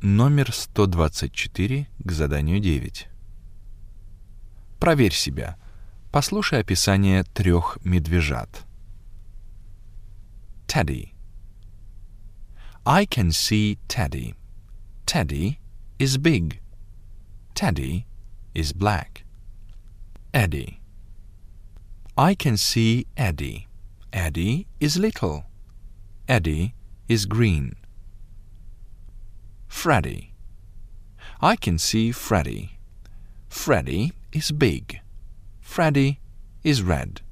Номер 124 к заданию 9. Проверь себя. Послушай описание 3 медвежат. Teddy. I can see Teddy. Teddy is big. Teddy is black. Eddie. I can see Eddie. Eddie is little. Eddie is green. Freddie. I can see Freddie. Freddie is big. Freddie is red.